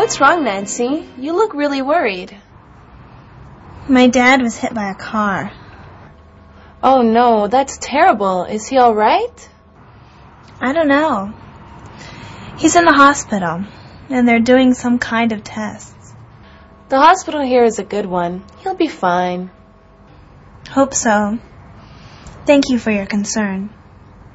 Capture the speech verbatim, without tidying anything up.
What's wrong, Nancy? You look really worried. My dad was hit by a car. Oh no, that's terrible. Is he all right? I don't know. He's in the hospital, and they're doing some kind of tests. The hospital here is a good one. He'll be fine. Hope so. Thank you for your concern.